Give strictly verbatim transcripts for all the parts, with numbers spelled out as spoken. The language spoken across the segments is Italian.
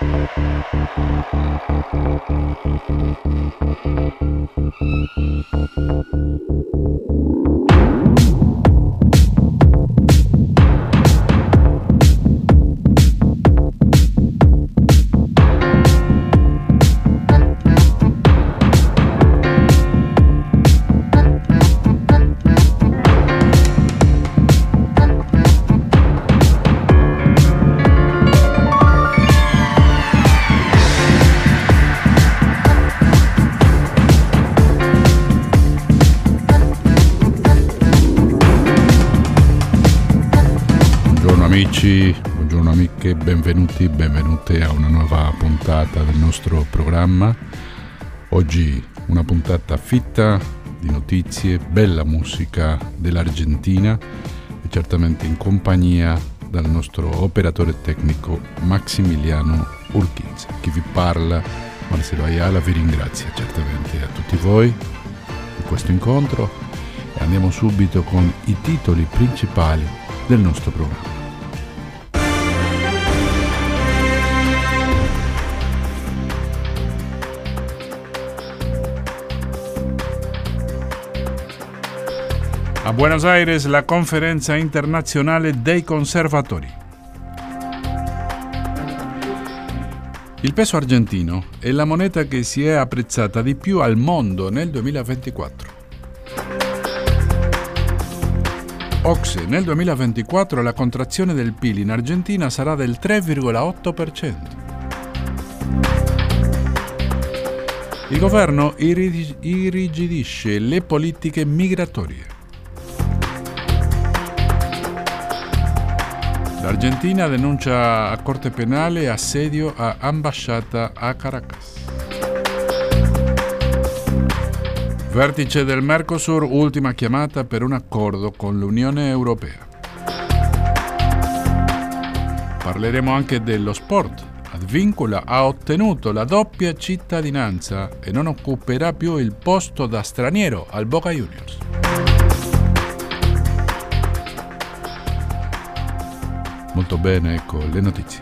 Amici, buongiorno amiche, benvenuti, benvenute a una nuova puntata del nostro programma. Oggi una puntata fitta di notizie, bella musica dell'Argentina e certamente in compagnia del nostro operatore tecnico Maximiliano Urquiza. Chi vi parla, Marcelo Ayala, vi ringrazia certamente a tutti voi di questo incontro e andiamo subito con i titoli principali del nostro programma. A Buenos Aires la conferenza internazionale dei conservatori. Il peso argentino è la moneta che si è apprezzata di più al mondo nel duemilaventiquattro. Ocse, nel duemilaventiquattro la contrazione del P I L in Argentina sarà del tre virgola otto per cento. Il governo irrigidisce le politiche migratorie. L'Argentina denuncia a Corte Penale assedio a ambasciata a Caracas. Vertice del Mercosur, ultima chiamata per un accordo con l'Unione Europea. Parleremo anche dello sport. Advíncula ha ottenuto la doppia cittadinanza e non occuperà più il posto da straniero al Boca Juniors. Molto bene, ecco le notizie.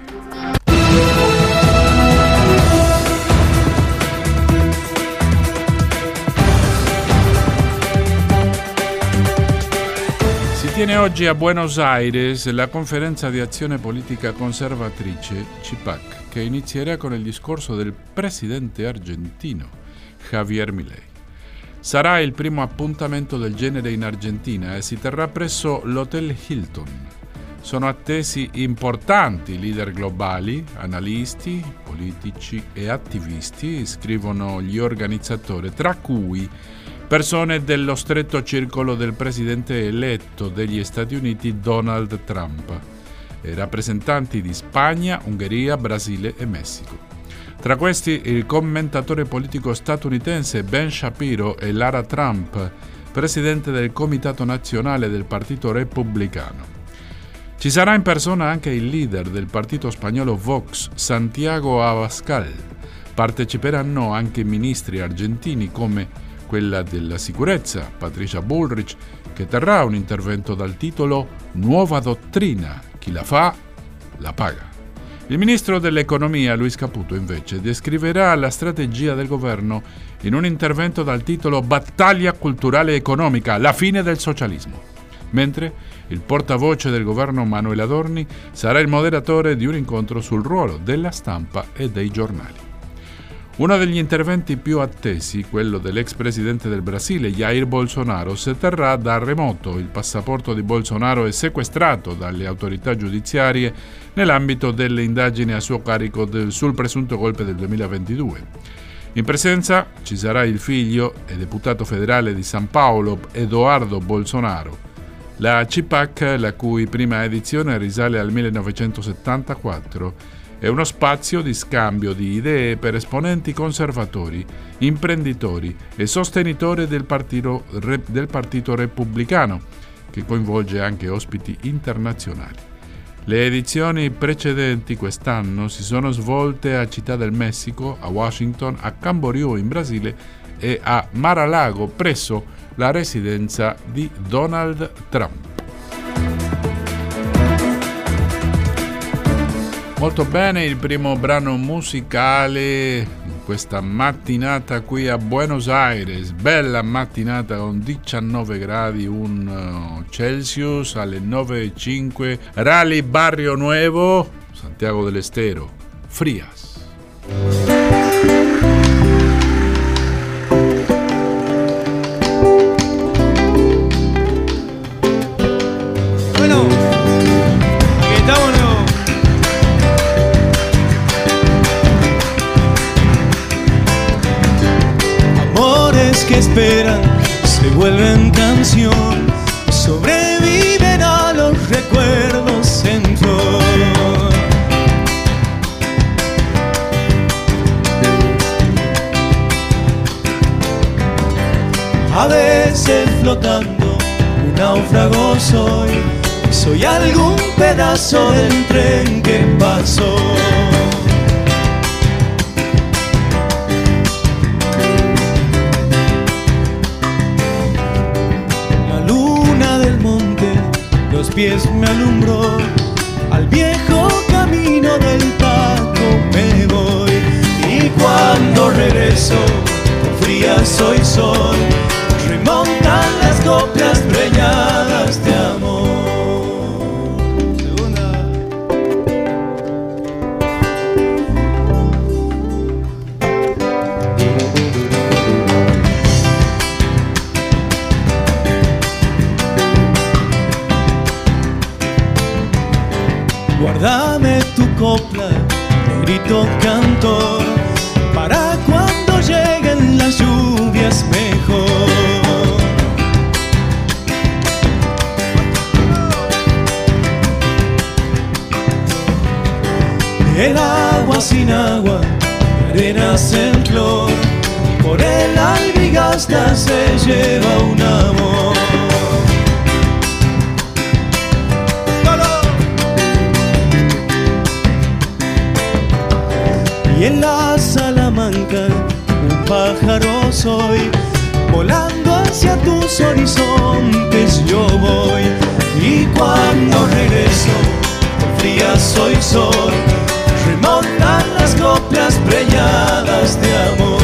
Si tiene oggi a Buenos Aires la conferenza di azione politica conservatrice C P A C, che inizierà con il discorso del presidente argentino Javier Milei. Sarà il primo appuntamento del genere in Argentina e si terrà presso l'Hotel Hilton. Sono attesi importanti leader globali, analisti, politici e attivisti, scrivono gli organizzatori, tra cui persone dello stretto circolo del presidente eletto degli Stati Uniti Donald Trump e rappresentanti di Spagna, Ungheria, Brasile e Messico. Tra questi il commentatore politico statunitense Ben Shapiro e Lara Trump, presidente del Comitato Nazionale del Partito Repubblicano. Ci sarà in persona anche il leader del partito spagnolo Vox, Santiago Abascal. Parteciperanno anche ministri argentini come quella della sicurezza, Patricia Bullrich, che terrà un intervento dal titolo Nuova dottrina, chi la fa, la paga. Il ministro dell'economia, Luis Caputo, invece, descriverà la strategia del governo in un intervento dal titolo Battaglia culturale economica, la fine del socialismo. Mentre il portavoce del governo Manuel Adorni sarà il moderatore di un incontro sul ruolo della stampa e dei giornali. Uno degli interventi più attesi, quello dell'ex presidente del Brasile Jair Bolsonaro, si terrà da remoto. Il passaporto di Bolsonaro è sequestrato dalle autorità giudiziarie nell'ambito delle indagini a suo carico del, sul presunto golpe del duemilaventidue. In presenza ci sarà il figlio e deputato federale di San Paolo, Eduardo Bolsonaro. La C P A C, la cui prima edizione risale al millenovecentosettantaquattro, è uno spazio di scambio di idee per esponenti conservatori, imprenditori e sostenitori del partito, del partito repubblicano, che coinvolge anche ospiti internazionali. Le edizioni precedenti quest'anno si sono svolte a Città del Messico, a Washington, a Camboriú in Brasile e a Mar-a-Lago presso la residenza di Donald Trump. Molto bene, il primo brano musicale in questa mattinata qui a Buenos Aires, bella mattinata con diciannove gradi un Celsius alle nove e cinque, Rally Barrio Nuevo, Santiago del Estero, Frías. Bueno, aquí estamos. Que esperan se vuelven canción, sobreviven a los recuerdos en flor. A veces flotando, un náufrago soy, soy algún pedazo del tren que pasó. Los pies me alumbró, al viejo camino del Paco me voy. Y cuando regreso, con Frías soy sol, remontan las coplas preñadas de amor. Segunda. Guárdame tu copla, negrito cantor, para cuando lleguen las lluvias mejor. El agua sin agua, arenas en flor, por el albigasta se lleva un amor. Y en la Salamanca un pájaro soy, volando hacia tus horizontes yo voy. Y cuando regreso, con Frías soy sol, remontan las coplas preñadas de amor.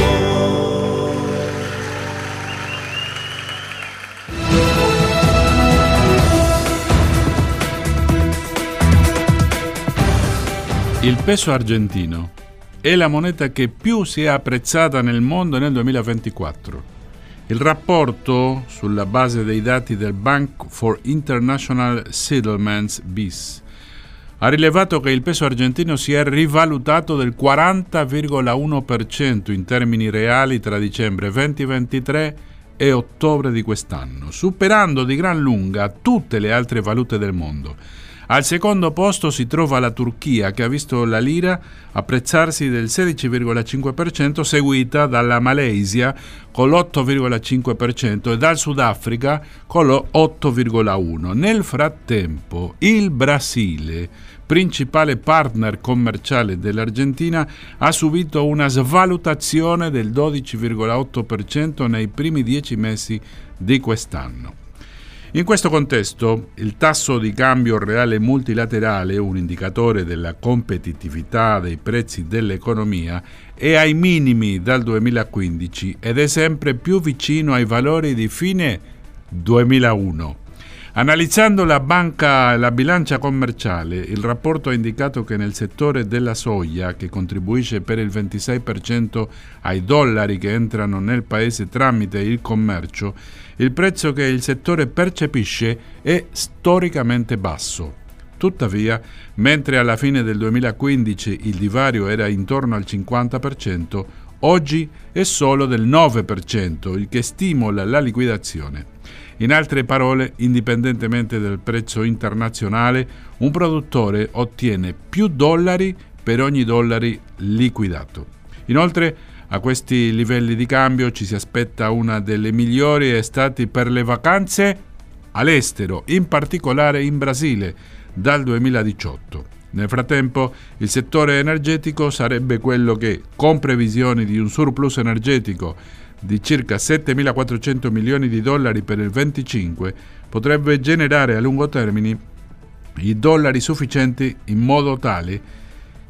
Il peso argentino è la moneta che più si è apprezzata nel mondo nel duemilaventiquattro. Il rapporto, sulla base dei dati del Bank for International Settlements B I S, ha rilevato che il peso argentino si è rivalutato del quaranta virgola uno per cento in termini reali tra dicembre duemilaventitré e ottobre di quest'anno, superando di gran lunga tutte le altre valute del mondo. Al secondo posto si trova la Turchia, che ha visto la lira apprezzarsi del sedici virgola cinque per cento, seguita dalla Malesia con l'otto virgola cinque per cento e dal Sudafrica con l'otto virgola uno per cento. Nel frattempo, il Brasile, principale partner commerciale dell'Argentina, ha subito una svalutazione del dodici virgola otto per cento nei primi dieci mesi di quest'anno. In questo contesto, il tasso di cambio reale multilaterale, un indicatore della competitività dei prezzi dell'economia, è ai minimi dal duemilaquindici ed è sempre più vicino ai valori di fine duemilauno. Analizzando la banca e la bilancia commerciale, il rapporto ha indicato che nel settore della soia, che contribuisce per il ventisei per cento ai dollari che entrano nel paese tramite il commercio, il prezzo che il settore percepisce è storicamente basso. Tuttavia, mentre alla fine del duemilaquindici il divario era intorno al cinquanta per cento, oggi è solo del nove per cento, il che stimola la liquidazione. In altre parole, indipendentemente dal prezzo internazionale, un produttore ottiene più dollari per ogni dollaro liquidato. Inoltre, a questi livelli di cambio ci si aspetta una delle migliori estati per le vacanze all'estero, in particolare in Brasile, dal duemiladiciotto. Nel frattempo, il settore energetico sarebbe quello che, con previsioni di un surplus energetico di circa settemilaquattrocento milioni di dollari per il venticinque, potrebbe generare a lungo termine i dollari sufficienti in modo tale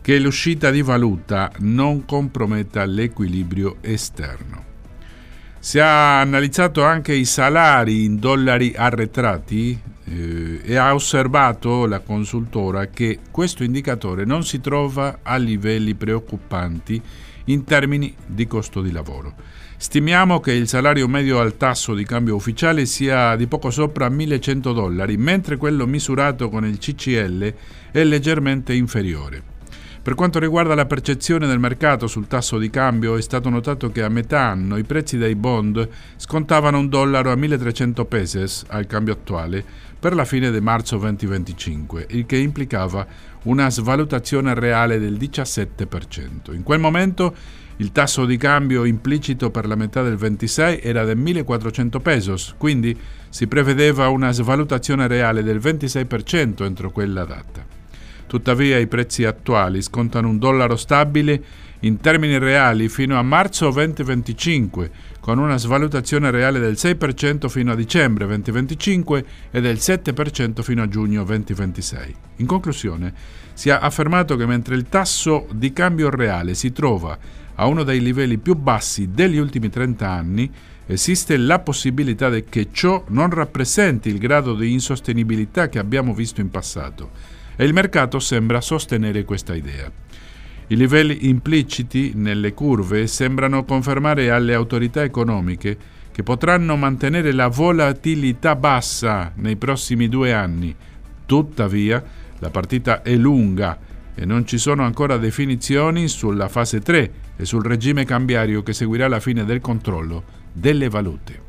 che l'uscita di valuta non comprometta l'equilibrio esterno. Si è analizzato anche i salari in dollari arretrati eh, e ha osservato la consultora che questo indicatore non si trova a livelli preoccupanti in termini di costo di lavoro. Stimiamo che il salario medio al tasso di cambio ufficiale sia di poco sopra millecento dollari, mentre quello misurato con il C C L è leggermente inferiore. Per quanto riguarda la percezione del mercato sul tasso di cambio, è stato notato che a metà anno i prezzi dei bond scontavano un dollaro a milletrecento pesos al cambio attuale per la fine di marzo duemilaventicinque, il che implicava una svalutazione reale del diciassette per cento. In quel momento il tasso di cambio implicito per la metà del ventisei era del millequattrocento pesos, quindi si prevedeva una svalutazione reale del ventisei per cento entro quella data. Tuttavia i prezzi attuali scontano un dollaro stabile in termini reali fino a marzo duemilaventicinque, con una svalutazione reale del sei per cento fino a dicembre duemilaventicinque e del sette per cento fino a giugno duemilaventisei. In conclusione, si è affermato che mentre il tasso di cambio reale si trova a uno dei livelli più bassi degli ultimi trenta anni, esiste la possibilità che ciò non rappresenti il grado di insostenibilità che abbiamo visto in passato, e il mercato sembra sostenere questa idea. I livelli impliciti nelle curve sembrano confermare alle autorità economiche che potranno mantenere la volatilità bassa nei prossimi due anni. Tuttavia, la partita è lunga e non ci sono ancora definizioni sulla fase tre e sul regime cambiario che seguirà la fine del controllo delle valute.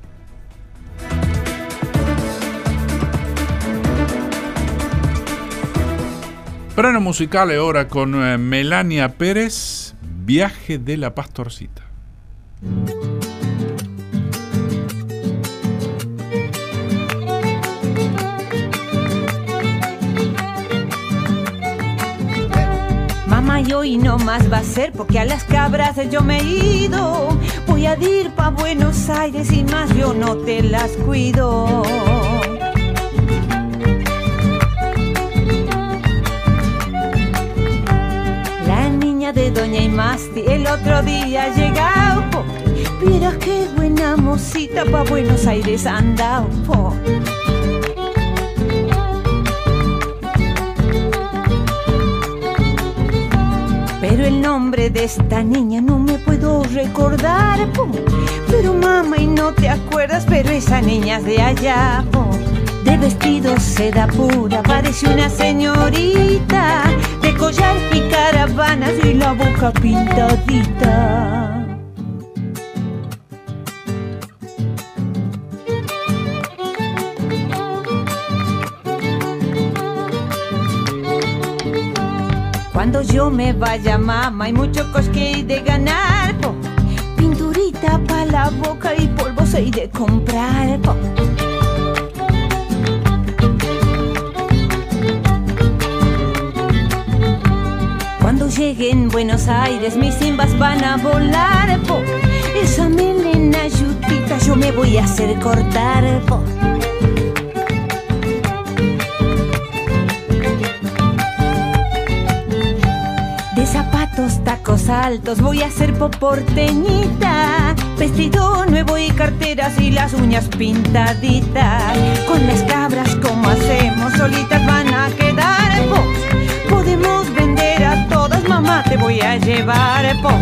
Brano musicale ora con Melania Pérez, Viaje de la Pastorcita. Mamá, y hoy no más va a ser porque a las cabras yo me he ido. Voy a ir pa' Buenos Aires y más yo no te las cuido. De Doña Imasti el otro día llegado, po. Mira qué buena mocita pa' Buenos Aires andao, po. Pero el nombre de esta niña no me puedo recordar, po. Pero mamá, y no te acuerdas, pero esa niña es de allá, po. De vestido seda pura, parece una señorita, de collar y caravanas y la boca pintadita. Cuando yo me vaya, mamá, hay mucho cosque de ganar, po. Pinturita pa' la boca y polvos hay de comprar, po. Cuando llegue en Buenos Aires mis simbas van a volar, po. Esa melena yutita yo me voy a hacer cortar, po. De zapatos, tacos altos voy a hacer porteñita. Vestido nuevo y carteras y las uñas pintaditas. Con las cabras como hacemos, solitas van a quedar, po. Podemos vender a todas, mamá, te voy a llevar, po.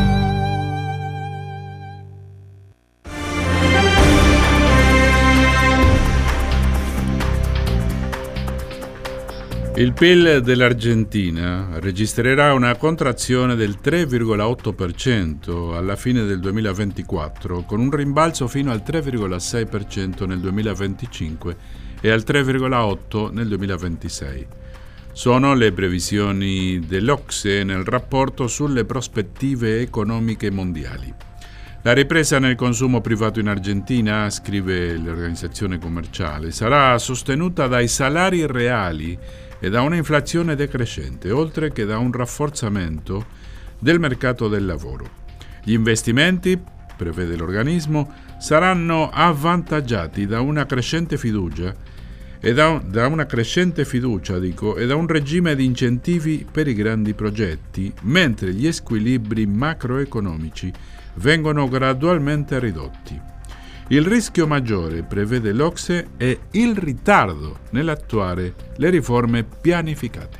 Il P I L dell'Argentina registrerà una contrazione del tre virgola otto per cento alla fine del duemilaventiquattro, con un rimbalzo fino al tre virgola sei per cento nel duemilaventicinque e al tre virgola otto per cento nel duemilaventisei. Sono le previsioni dell'Ocse nel rapporto sulle prospettive economiche mondiali. La ripresa nel consumo privato in Argentina, scrive l'organizzazione commerciale, sarà sostenuta dai salari reali e da una inflazione decrescente, oltre che da un rafforzamento del mercato del lavoro. Gli investimenti, prevede l'organismo, saranno avvantaggiati da una crescente fiducia e da, un, da una crescente fiducia, dico, e da un regime di incentivi per i grandi progetti, mentre gli squilibri macroeconomici vengono gradualmente ridotti. Il rischio maggiore, prevede l'Ocse, è il ritardo nell'attuare le riforme pianificate.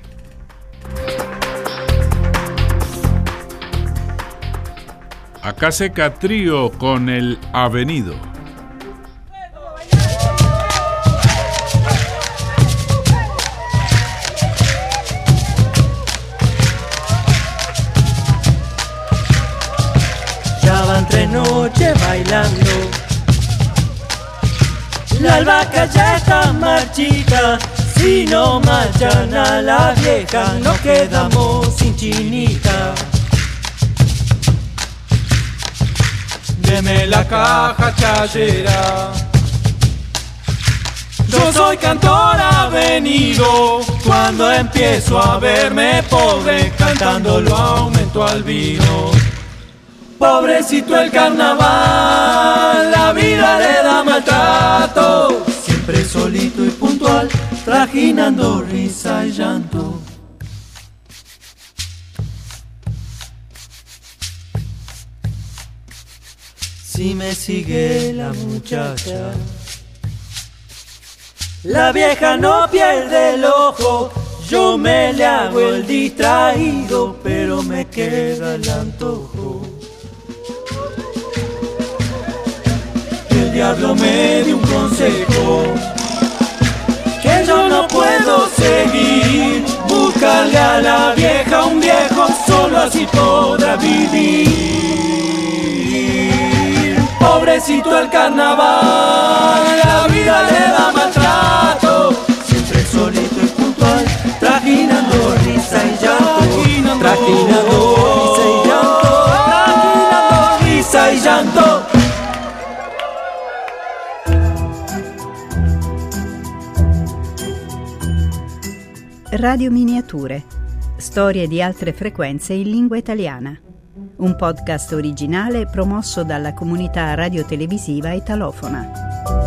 Acá seca trío con el Avenido. Ya van tres noches bailando, la albahaca ya está marchita. Si no marchan a la vieja, nos quedamos sin chinita. Deme la caja chayera. Yo soy cantor avenido. Cuando empiezo a verme pobre, cantando lo aumento al vino. Pobrecito el carnaval, la vida le da maltrato. Siempre solito y puntual, trajinando risa y llanto. Si me sigue la muchacha, la vieja no pierde el ojo. Yo me le hago el distraído, pero me queda el antojo. El diablo me dio un consejo, que yo no puedo seguir. Buscarle a la vieja un viejo, solo así podrá vivir. Pobrecito el carnaval, la vida le da maltrato. Siempre solito y puntual, trajinando risa y llanto. Trajinando risa y llanto. Trajinando risa y llanto. Radio Miniature. Storie di altre frequenze in lingua italiana. Un podcast originale promosso dalla comunità radiotelevisiva italofona.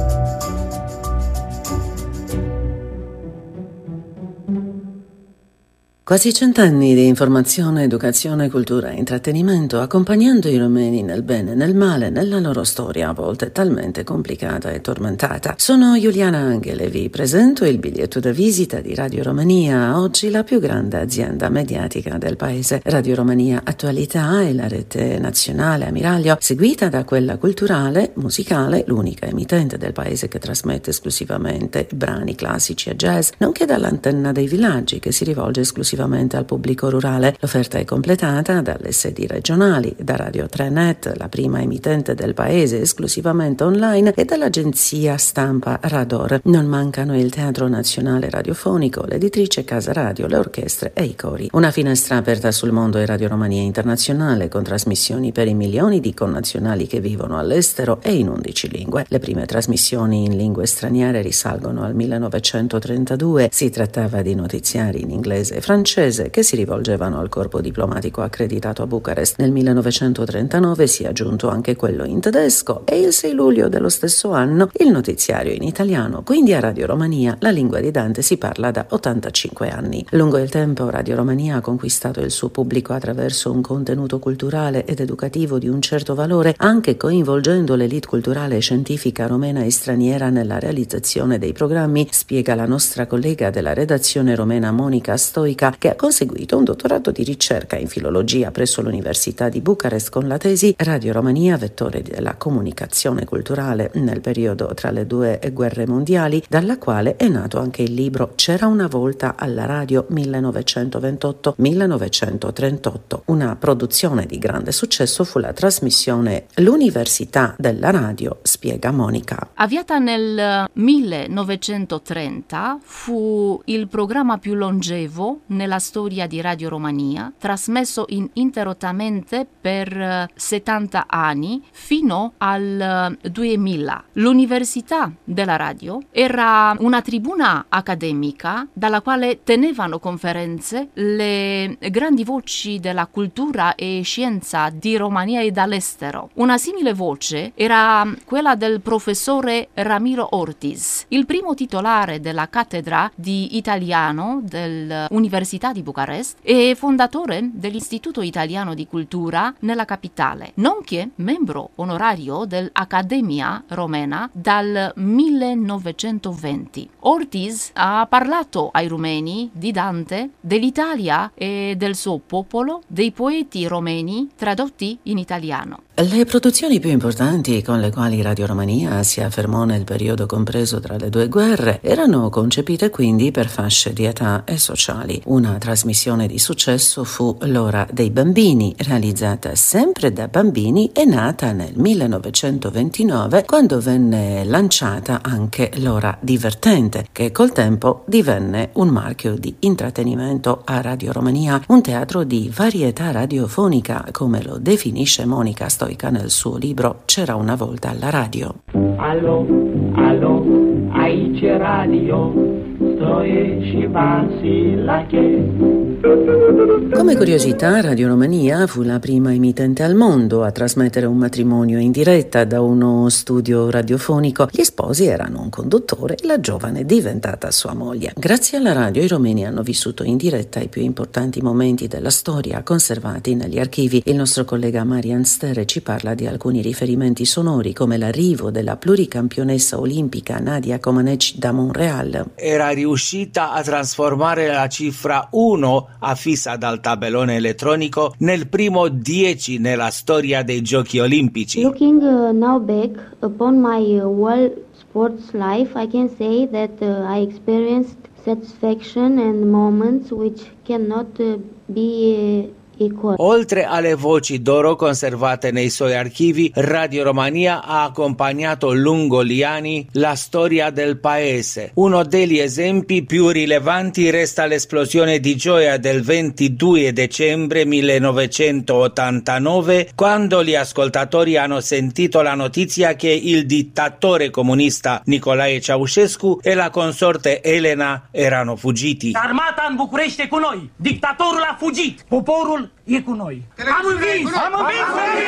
Quasi cent'anni di informazione, educazione, cultura e intrattenimento, accompagnando i romeni nel bene e nel male, nella loro storia a volte talmente complicata e tormentata. Sono Giuliana Angele, vi presento il biglietto da visita di Radio Romania, oggi la più grande azienda mediatica del paese. Radio Romania Attualità è la rete nazionale ammiraglio, seguita da quella culturale, musicale, l'unica emittente del paese che trasmette esclusivamente brani classici e jazz, nonché dall'antenna dei villaggi che si rivolge esclusivamente al pubblico rurale. L'offerta è completata dalle sedi regionali, da Radio tre Net, la prima emittente del paese esclusivamente online, e dall'agenzia stampa Rador. Non mancano il Teatro Nazionale Radiofonico, l'editrice Casa Radio, le orchestre e i cori. Una finestra aperta sul mondo è Radio Romania Internazionale, con trasmissioni per i milioni di connazionali che vivono all'estero e in undici lingue. Le prime trasmissioni in lingue straniere risalgono al millenovecentotrentadue. Si trattava di notiziari in inglese e francese che si rivolgevano al corpo diplomatico accreditato a Bucarest. Nel millenovecentotrentanove si è aggiunto anche quello in tedesco e il sei luglio dello stesso anno il notiziario in italiano, quindi a Radio Romania la lingua di Dante si parla da ottantacinque anni. Lungo il tempo Radio Romania ha conquistato il suo pubblico attraverso un contenuto culturale ed educativo di un certo valore, anche coinvolgendo l'elite culturale e scientifica romena e straniera nella realizzazione dei programmi, spiega la nostra collega della redazione romena Monica Stoica, che ha conseguito un dottorato di ricerca in filologia presso l'Università di Bucarest con la tesi Radio Romania, vettore della comunicazione culturale nel periodo tra le due guerre mondiali, dalla quale è nato anche il libro C'era una volta alla radio millenovecentoventotto millenovecentotrentotto. Una produzione di grande successo fu la trasmissione L'Università della Radio, spiega Monica. Avviata nel millenovecentotrenta, fu il programma più longevo nella storia di Radio Romania, trasmesso ininterrottamente per settanta anni fino al duemila. L'Università della Radio era una tribuna accademica dalla quale tenevano conferenze le grandi voci della cultura e scienza di Romania e dall'estero. Una simile voce era quella del professore Ramiro Ortiz, il primo titolare della cattedra di italiano dell'Università di Bucarest e fondatore dell'Istituto Italiano di Cultura nella capitale, nonché membro onorario dell'Accademia Romena dal millenovecentoventi. Ortiz ha parlato ai rumeni di Dante, dell'Italia e del suo popolo, dei poeti romeni tradotti in italiano. Le produzioni più importanti con le quali Radio Romania si affermò nel periodo compreso tra le due guerre erano concepite quindi per fasce di età e sociali. Una trasmissione di successo fu L'ora dei bambini, realizzata sempre da bambini e nata nel millenovecentoventinove, quando venne lanciata anche L'ora divertente, che col tempo divenne un marchio di intrattenimento a Radio Romania, un teatro di varietà radiofonica, come lo definisce Monica Stoica nel suo libro C'era una volta alla radio. Alo, alo, aici e radio, stroie și vasi la che. Come curiosità, Radio Romania fu la prima emittente al mondo a trasmettere un matrimonio in diretta da uno studio radiofonico. Gli sposi erano un conduttore e la giovane diventata sua moglie. Grazie alla radio i romeni hanno vissuto in diretta i più importanti momenti della storia conservati negli archivi. Il nostro collega Marian Stere ci parla di alcuni riferimenti sonori, come l'arrivo della pluricampionessa olimpica Nadia Comaneci da Montreal. Era riuscita a trasformare la cifra uno affissa dal tabellone elettronico nel primo dieci nella storia dei Giochi Olimpici. Looking uh, now back upon my uh, world sports life, I can say that uh, I experienced satisfaction and moments which cannot uh, be uh, Oltre alle voci d'oro conservate nei suoi archivi, Radio Romania ha accompagnato lungo gli anni la storia del paese. Uno degli esempi più rilevanti resta l'esplosione di gioia del ventidue dicembre millenovecentottantanove, quando gli ascoltatori hanno sentito la notizia che il dittatore comunista Nicolae Ceaușescu e la consorte Elena erano fuggiti. Armata în București e cu noi. Dictatorul a fugit. Poporul e cu noi. Am învins! Am învins!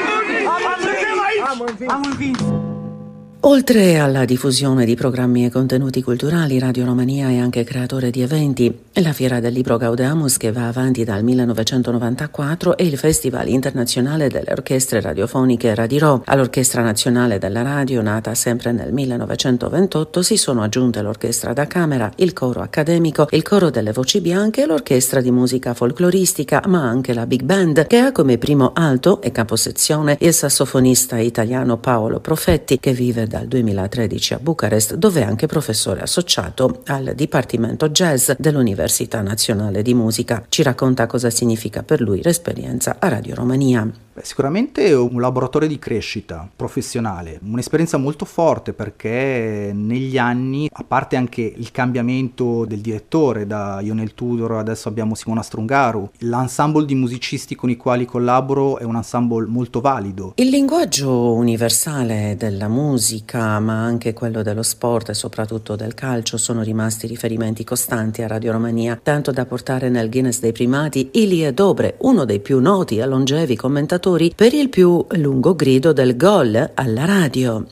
Am învins! Am învins! Oltre alla diffusione di programmi e contenuti culturali, Radio Romania è anche creatore di eventi. La Fiera del Libro Gaudeamus, che va avanti dal millenovecentonovantaquattro, e il Festival internazionale delle orchestre radiofoniche Radirò. All'Orchestra Nazionale della Radio, nata sempre nel millenovecentoventotto, si sono aggiunte l'Orchestra da Camera, il Coro Accademico, il Coro delle Voci Bianche e l'Orchestra di Musica Folcloristica, ma anche la Big Band, che ha come primo alto e caposezione il sassofonista italiano Paolo Profetti, che vive dal duemilatredici a Bucarest, dove è anche professore associato al Dipartimento Jazz dell'Università Nazionale di Musica. Ci racconta cosa significa per lui l'esperienza a Radio Romania. Beh, sicuramente è un laboratorio di crescita professionale, un'esperienza molto forte, perché negli anni, a parte anche il cambiamento del direttore, da Ionel Tudor adesso abbiamo Simona Strungaru, l'ensemble di musicisti con i quali collaboro è un ensemble molto valido. Il linguaggio universale della musica, ma anche quello dello sport e soprattutto del calcio, sono rimasti riferimenti costanti a Radio Romania, tanto da portare nel Guinness dei primati Ilie Dobre, uno dei più noti e longevi commentatori, per il più lungo grido del gol alla radio.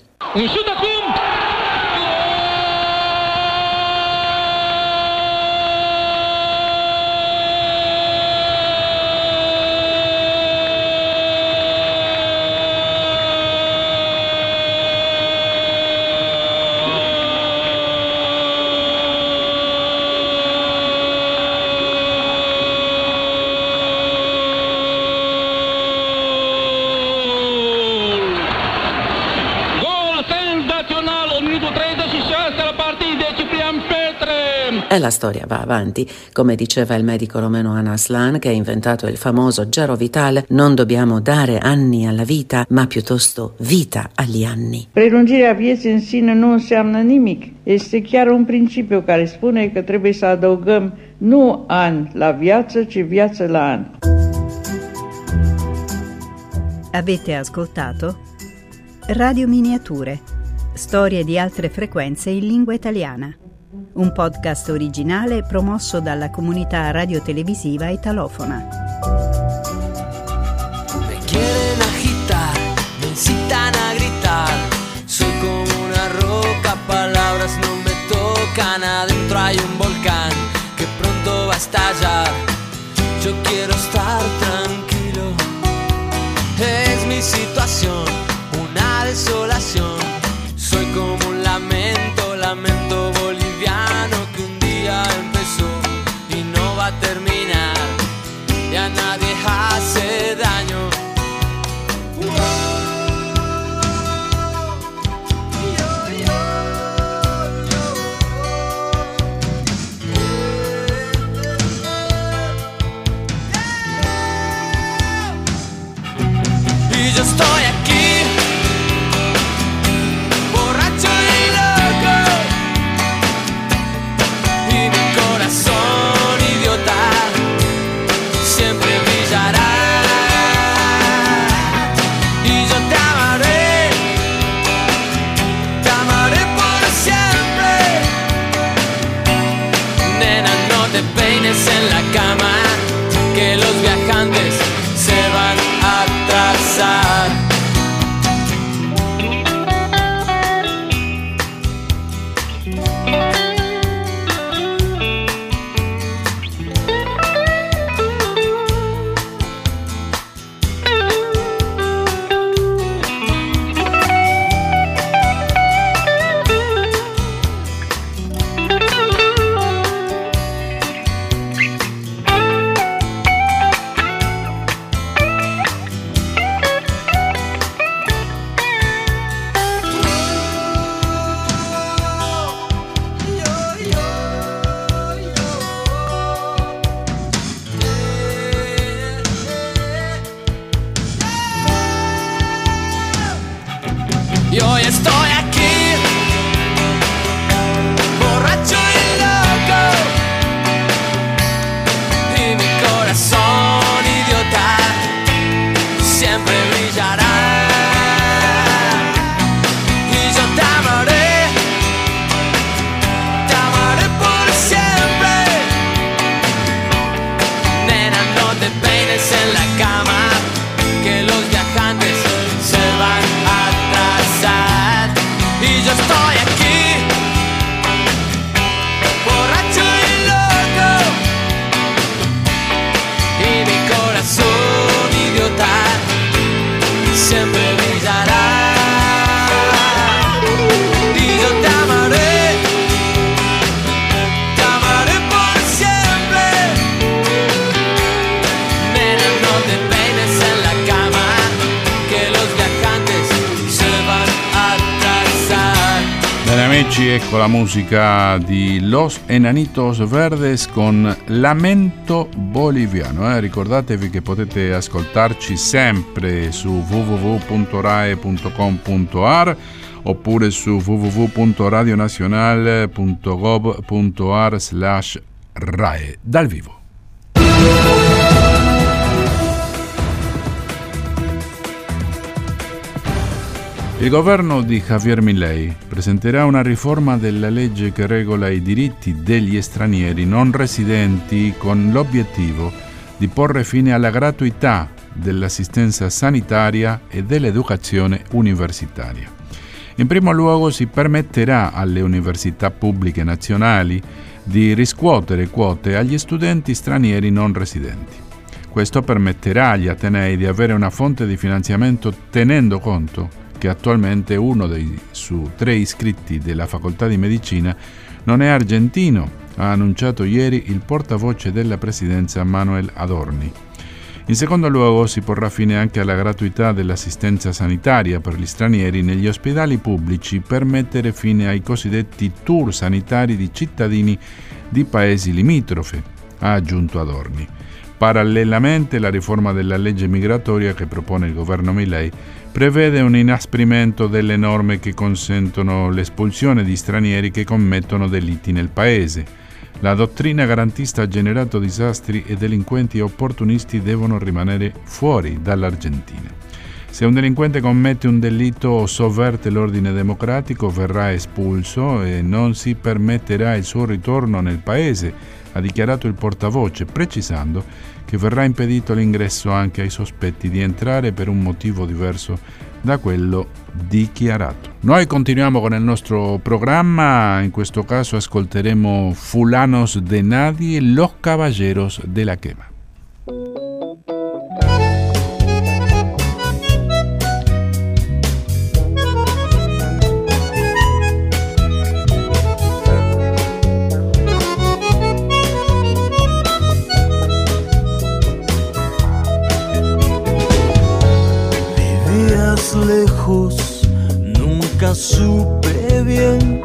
e la storia va avanti. Come diceva il medico romeno Anaslan, che ha inventato il famoso Gero Vitale, non dobbiamo dare anni alla vita, ma piuttosto vita agli anni. Prelungirea vieții în sine nu înseamnă nimic. Este chiar un principiu care spune că trebuie să adăugăm nu ani la viață, ci viață la an. Avete ascoltato Radio Miniature, storie di altre frequenze in lingua italiana. Un podcast originale promosso dalla comunità radiotelevisiva italofona. Me quieren agitar, me incitan a gritar. Soy como una roca, palabras no me tocan. Adentro hay un volcán que pronto va a estallar. Yo quiero estar tranquilo. Es mi situación, una desolación. Soy como un lamento, lamento boliviano que un día empezó y no va a terminar. Y a nadie hace daño. Y yo estoy aquí, borracho y loco, y mi corazón idiota siempre brillará. Y yo te amaré, te amaré por siempre. Nena, no te peines en la cama, que los viajantes se van a atrasar. Y hoy estoy aquí, borracho y loco, y mi corazón idiota siempre brillará. Y yo te amaré, te amaré por siempre. Nena, no te peines en la cama, que los viajantes se van a atrasar. Y yo estoy aquí, borracho y loco, y mi corazón idiota siempre brillará. Y yo te amaré, te amaré por siempre. Nena, no te peines en la cama, que los viajantes se van a atrasar. Bene amici, ecco la musica di Los Enanitos Verdes con Lamento Boliviano. Eh? Ricordatevi che potete ascoltarci sempre su w w w punto rai punto com punto a r oppure su w w w punto radionazionale punto gov punto a r slash rae dal vivo. Il governo di Javier Milei presenterà una riforma della legge che regola i diritti degli stranieri non residenti con l'obiettivo di porre fine alla gratuità dell'assistenza sanitaria e dell'educazione universitaria. In primo luogo si permetterà alle università pubbliche nazionali di riscuotere quote agli studenti stranieri non residenti. Questo permetterà agli atenei di avere una fonte di finanziamento tenendo conto che attualmente uno dei su tre iscritti della facoltà di medicina non è argentino, ha annunciato ieri il portavoce della presidenza Manuel Adorni. In secondo luogo si porrà fine anche alla gratuità dell'assistenza sanitaria per gli stranieri negli ospedali pubblici per mettere fine ai cosiddetti tour sanitari di cittadini di paesi limitrofi, ha aggiunto Adorni. Parallelamente la riforma della legge migratoria che propone il governo Milei prevede un inasprimento delle norme che consentono l'espulsione di stranieri che commettono delitti nel paese. La dottrina garantista ha generato disastri e delinquenti e opportunisti devono rimanere fuori dall'Argentina. Se un delinquente commette un delitto o sovverte l'ordine democratico verrà espulso e non si permetterà il suo ritorno nel paese, ha dichiarato il portavoce, precisando che verrà impedito l'ingresso anche ai sospetti di entrare per un motivo diverso da quello dichiarato. Noi continuiamo con il nostro programma, in questo caso ascolteremo Fulanos de Nadie, Los Caballeros de la Quema. Lejos, nunca supe bien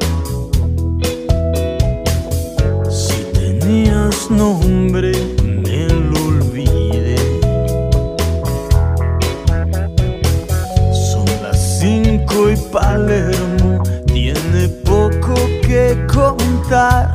si tenías nombre, me lo olvidé. Son las cinco y Palermo tiene poco que contar.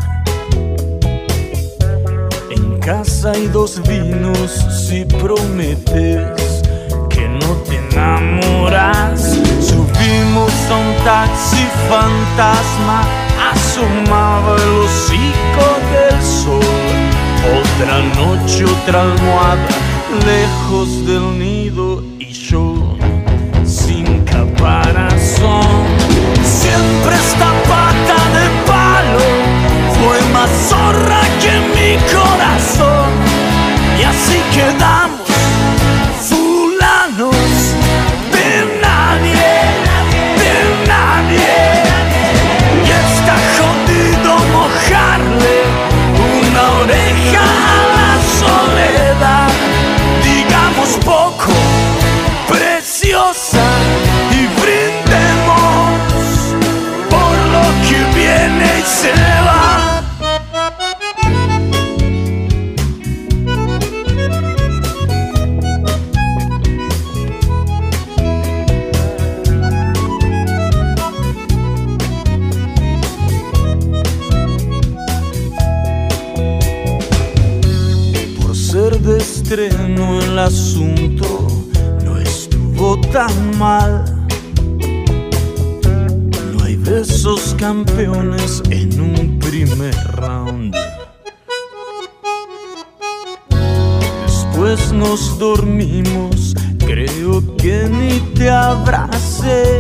En casa hay dos vinos si prometes que no te enamoras. Subimos a un taxi fantasma, asomaba el hocico del sol. Otra noche, otra almohada, lejos del nido y yo sin caparazón. Siempre esta pata de palo fue más zorra que mi corazón. Y así quedamos de nadie, de nadie. Y está jodido mojarle una oreja a la soledad. Digamos poco, preciosa, y brindemos por lo que viene y se va. De estreno el asunto no estuvo tan mal. No hay besos campeones en un primer round. Después nos dormimos, creo que ni te abracé.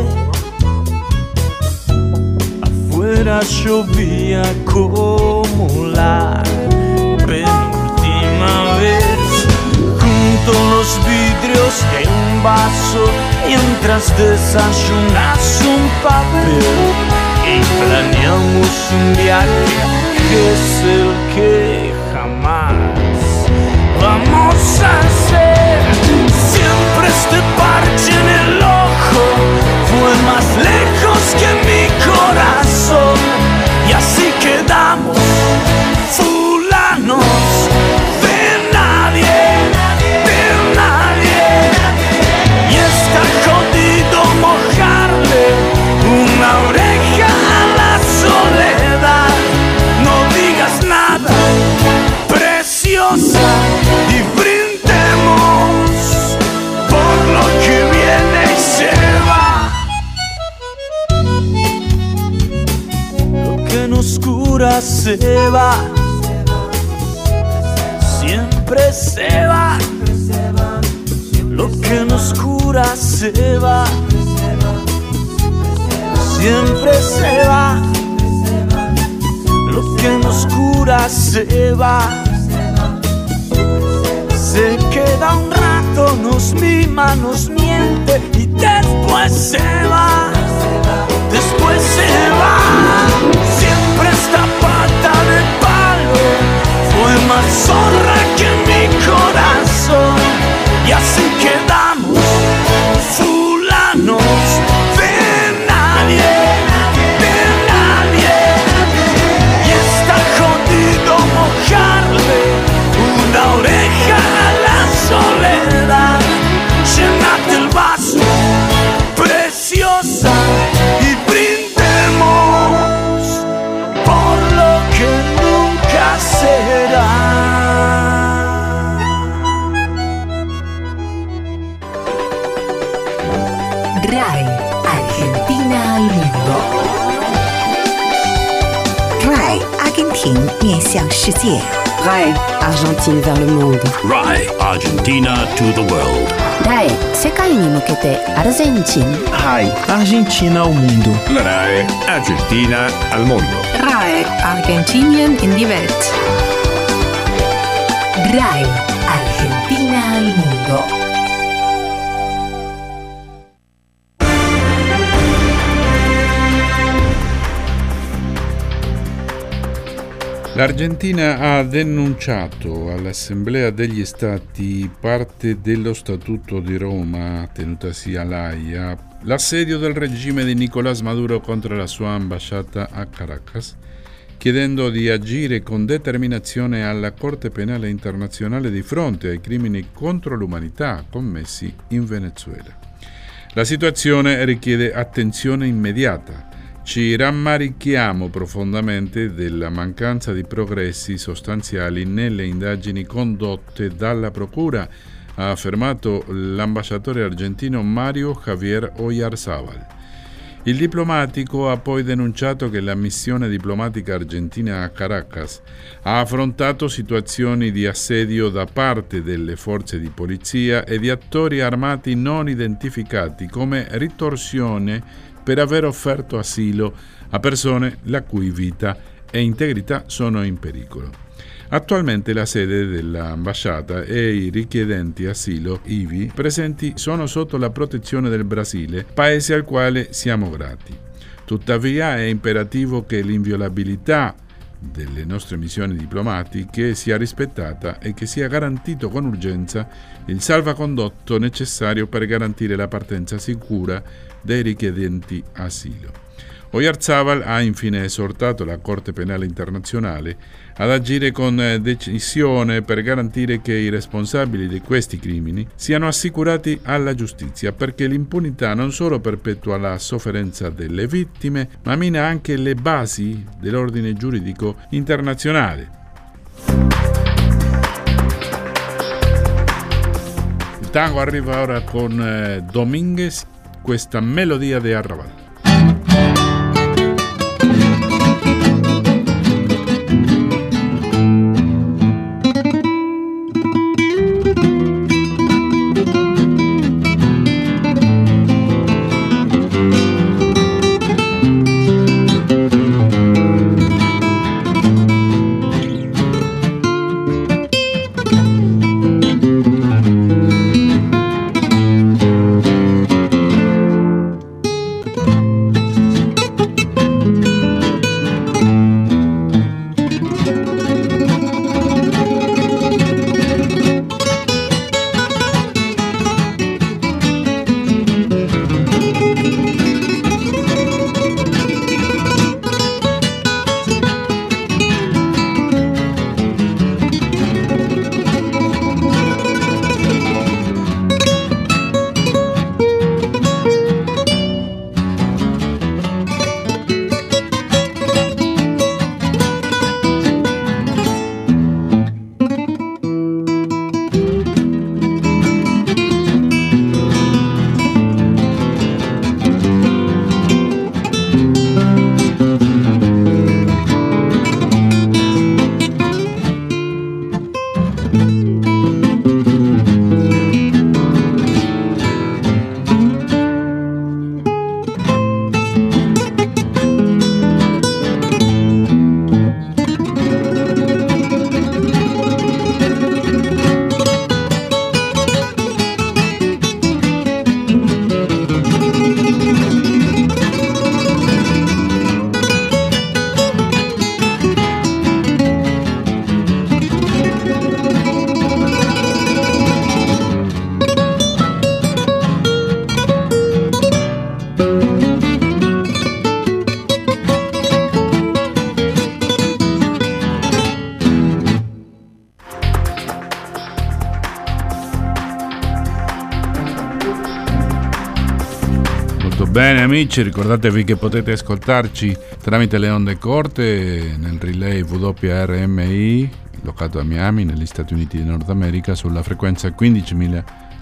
Afuera llovía como la penúltima vez. Junto los vidrios de un vaso, mientras desayunas un papel y planeamos un viaje que es el que jamás vamos a hacer. Siempre este parche en el ojo fue más lejos que mi corazón. Y así quedamos fulanos de nadie, de nadie. Y está jodido mojarle una oreja a la soledad. No digas nada, preciosa, y brindemos por lo que viene y se va. Lo que nos cura se va, siempre se va. Lo que nos cura se va, siempre se va. Lo que nos cura se va. Se queda un rato, nos mima, nos miente y después se va. Después se va. Siempre esta pata de palo fue más zorra que mi corazón. RAI Argentina al mundo. RAI Argentina 面向世界 RAI Argentine vers le monde. RAI Argentina to the world. RAI 世界に向けてアルゼンチン。 RAI Argentina al mundo. La RAI Argentina al mondo. RAI Argentinien in die Welt. RAI Argentina al mundo. L'Argentina ha denunciato all'Assemblea degli Stati, parte dello Statuto di Roma tenutasi all'Aia, l'assedio del regime di Nicolás Maduro contro la sua ambasciata a Caracas, chiedendo di agire con determinazione alla Corte Penale Internazionale di fronte ai crimini contro l'umanità commessi in Venezuela. La situazione richiede attenzione immediata. Ci rammarichiamo profondamente della mancanza di progressi sostanziali nelle indagini condotte dalla Procura, ha affermato l'ambasciatore argentino Mario Javier Oyarzábal. Il diplomatico ha poi denunciato che la missione diplomatica argentina a Caracas ha affrontato situazioni di assedio da parte delle forze di polizia e di attori armati non identificati come ritorsione per aver offerto asilo a persone la cui vita e integrità sono in pericolo. Attualmente la sede dell'ambasciata e i richiedenti asilo ivi presenti sono sotto la protezione del Brasile, paese al quale siamo grati. Tuttavia è imperativo che l'inviolabilità delle nostre missioni diplomatiche sia rispettata e che sia garantito con urgenza il salvacondotto necessario per garantire la partenza sicura dei richiedenti asilo. Oyarzábal ha infine esortato la Corte Penale Internazionale ad agire con decisione per garantire che i responsabili di questi crimini siano assicurati alla giustizia, perché l'impunità non solo perpetua la sofferenza delle vittime, ma mina anche le basi dell'ordine giuridico internazionale. Il tango arriva ora con eh, Domínguez, questa melodia de Arrabal. Bene amici, ricordatevi che potete ascoltarci tramite le onde corte nel relay W R M I locato a Miami negli Stati Uniti di Nord America sulla frequenza quindicimila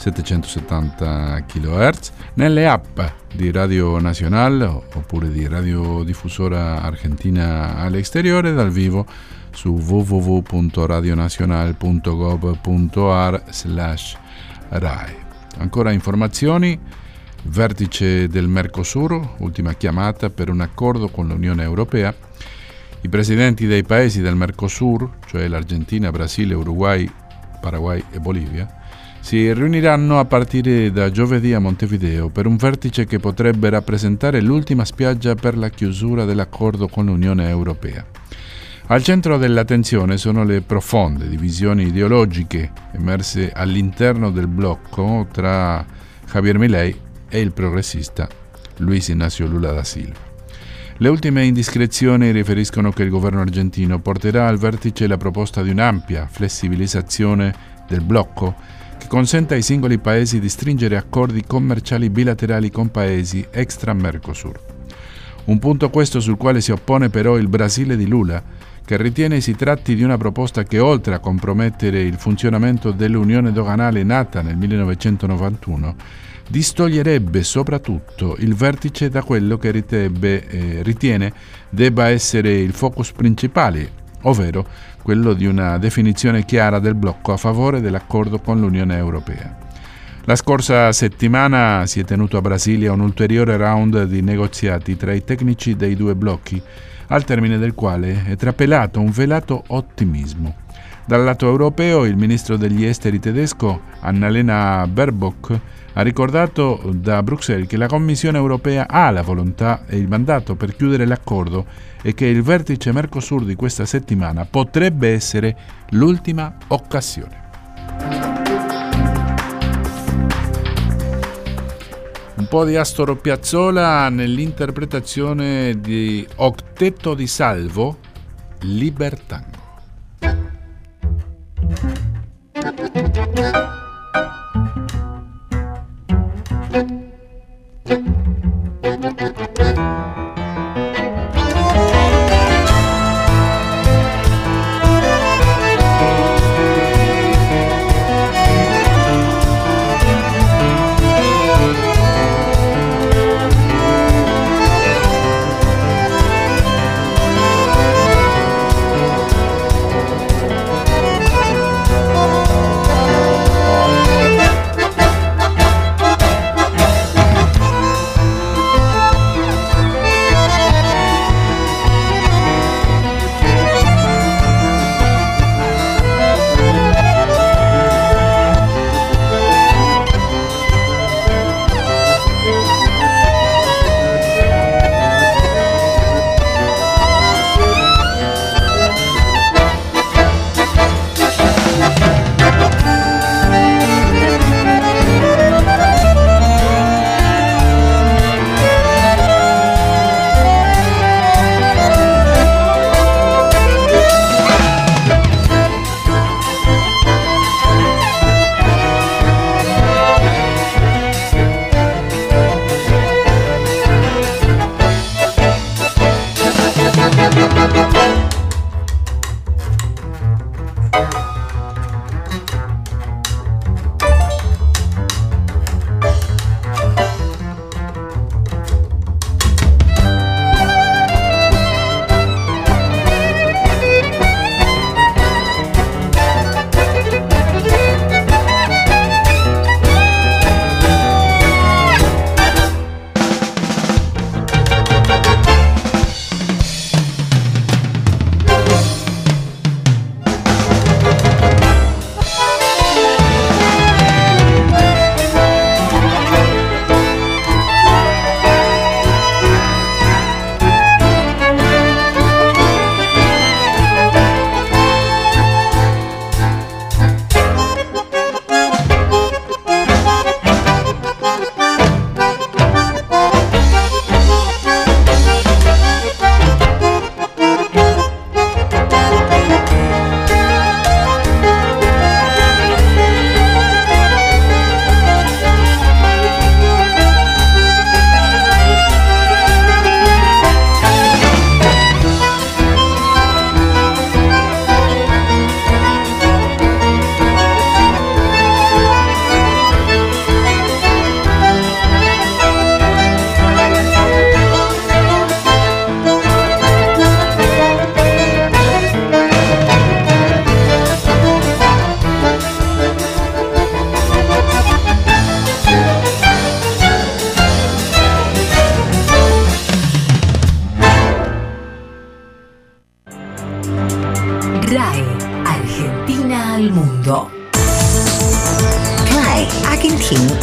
settecentosettanta chilohertz, nelle app di Radio Nacional oppure di Radiodifusora Argentina all'Exteriore, dal vivo su w w w punto radionacional punto gov punto a r slash rai. Ancora informazioni: vertice del Mercosur, ultima chiamata per un accordo con l'Unione Europea. I presidenti dei paesi del Mercosur, cioè l'Argentina, Brasile, Uruguay, Paraguay e Bolivia, si riuniranno a partire da giovedì a Montevideo per un vertice che potrebbe rappresentare l'ultima spiaggia per la chiusura dell'accordo con l'Unione Europea. Al centro dell'attenzione sono le profonde divisioni ideologiche emerse all'interno del blocco tra Javier Milei e il progressista Luis Ignacio Lula da Silva. Le ultime indiscrezioni riferiscono che il governo argentino porterà al vertice la proposta di un'ampia flessibilizzazione del blocco che consenta ai singoli paesi di stringere accordi commerciali bilaterali con paesi extra-Mercosur. Un punto questo sul quale si oppone però il Brasile di Lula, che ritiene si tratti di una proposta che, oltre a compromettere il funzionamento dell'unione doganale nata nel millenovecentonovantuno, distoglierebbe soprattutto il vertice da quello che ritebbe, eh, ritiene debba essere il focus principale, ovvero quello di una definizione chiara del blocco a favore dell'accordo con l'Unione Europea. La scorsa settimana si è tenuto a Brasilia un ulteriore round di negoziati tra i tecnici dei due blocchi, al termine del quale è trapelato un velato ottimismo. Dal lato europeo, il ministro degli esteri tedesco, Annalena Baerbock, ha ricordato da Bruxelles che la Commissione europea ha la volontà e il mandato per chiudere l'accordo e che il vertice Mercosur di questa settimana potrebbe essere l'ultima occasione. Un po' di Astor Piazzolla nell'interpretazione di Octetto di Salvo, Libertango.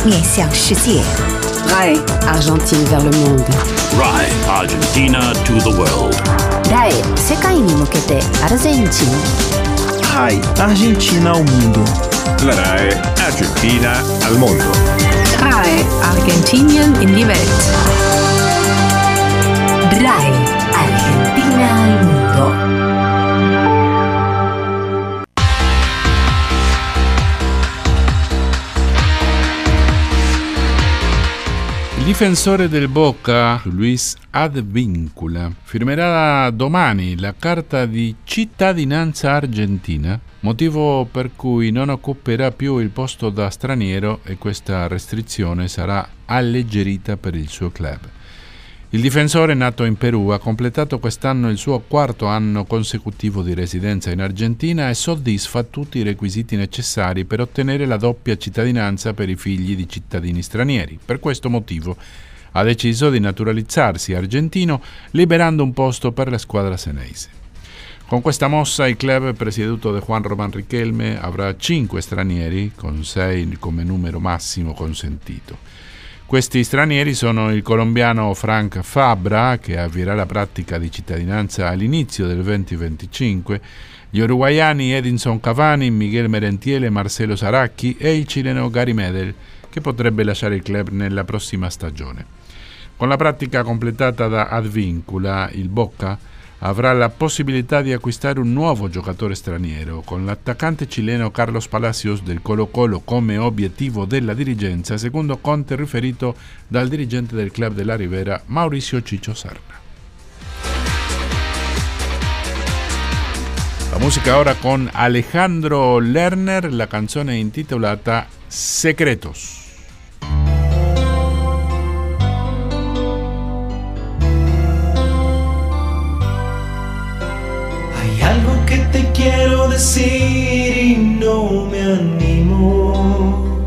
面向世界。 RAI Argentine vers le monde. RAI Argentina to the world. RAI 世界に向けてアルゼンチン。 RAI Argentina ao mundo. La RAI Argentina al mondo. RAI Argentinien in die Welt. RAI Argentina al mundo. Il difensore del Boca, Luis Advíncula, firmerà domani la carta di cittadinanza argentina, motivo per cui non occuperà più il posto da straniero e questa restrizione sarà alleggerita per il suo club. Il difensore, nato in Perù, ha completato quest'anno il suo quarto anno consecutivo di residenza in Argentina e soddisfa tutti i requisiti necessari per ottenere la doppia cittadinanza per i figli di cittadini stranieri. Per questo motivo ha deciso di naturalizzarsi argentino, liberando un posto per la squadra senese. Con questa mossa il club presieduto da Juan Román Riquelme avrà cinque stranieri, con sei come numero massimo consentito. Questi stranieri sono il colombiano Frank Fabra, che avvierà la pratica di cittadinanza all'inizio del duemilaventicinque, gli uruguaiani Edinson Cavani, Miguel Merentiel e Marcelo Zaracchi e il cileno Gary Medel, che potrebbe lasciare il club nella prossima stagione. Con la pratica completata da Advíncula, il Boca avrà la possibilità di acquistare un nuovo giocatore straniero, con l'attaccante cileno Carlos Palacios del Colo-Colo come obiettivo della dirigenza, secondo Conte riferito dal dirigente del club della Ribera Mauricio Ciccio Serna. La musica ora con Alejandro Lerner, la canzone intitolata Secretos. Algo que te quiero decir y no me animo.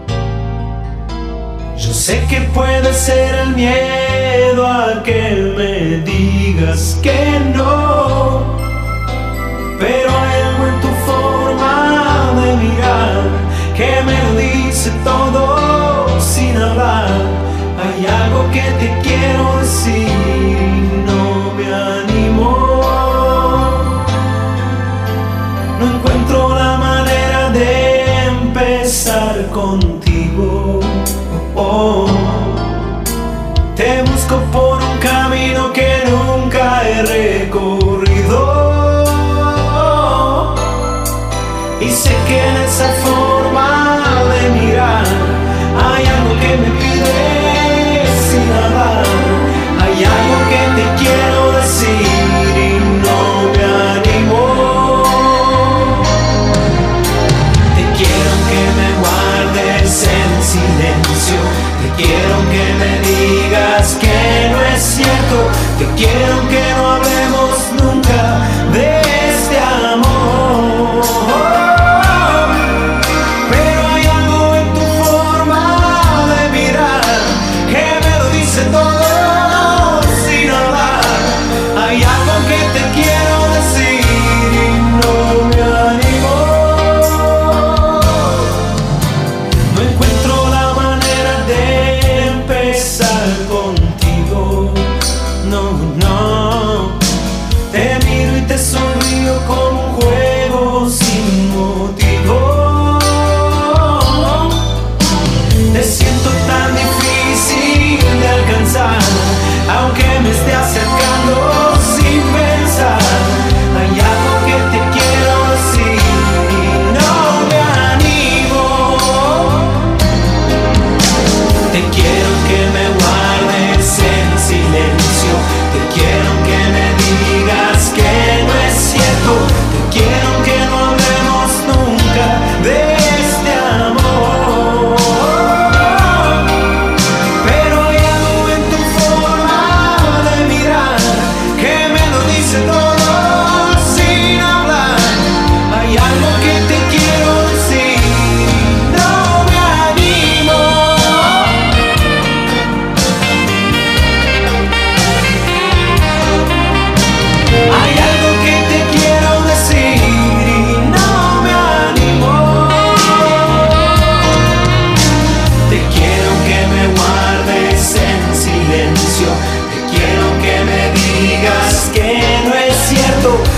Yo sé que puede ser el miedo a que me digas que no, pero hay algo en tu forma de mirar que me lo dice todo sin hablar. Hay algo que te quiero decir y no me animo. No encuentro la manera de empezar contigo. Oh, te busco por un camino que nunca he recorrido. Y sé que en esa forma de mirar hay algo que me pide sin hablar. Hay algo que te quiero decir y no me animo. En silencio, te quiero que me digas que no es cierto, te quiero que no hablemos nunca de este amor. Pero hay algo en tu forma de mirar que me lo dice todo sin hablar. Hay algo que te quiero decir y no me animo. Contigo, no, no.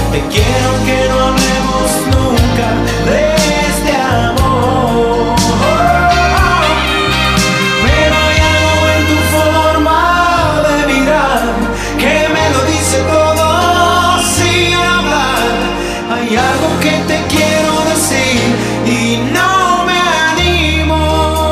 Te quiero que no hablemos nunca de este amor. Pero hay algo en tu forma de mirar que me lo dice todo sin hablar. Hay algo que te quiero decir y no me animo.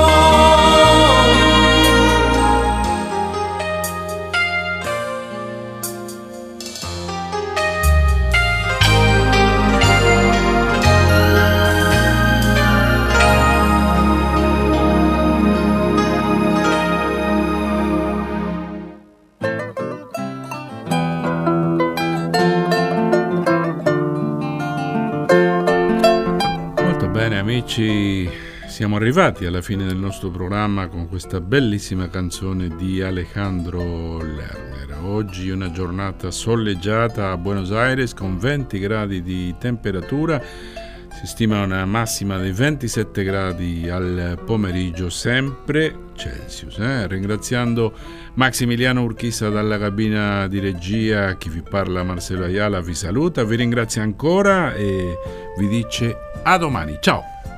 Amici, siamo arrivati alla fine del nostro programma con questa bellissima canzone di Alejandro Lerner. Oggi una giornata soleggiata a Buenos Aires con venti gradi di temperatura, si stima una massima di ventisette gradi al pomeriggio, sempre Celsius. Eh? Ringraziando Maximiliano Urquiza dalla cabina di regia, chi vi parla Marcelo Ayala vi saluta, vi ringrazia ancora e vi dice a domani, ciao!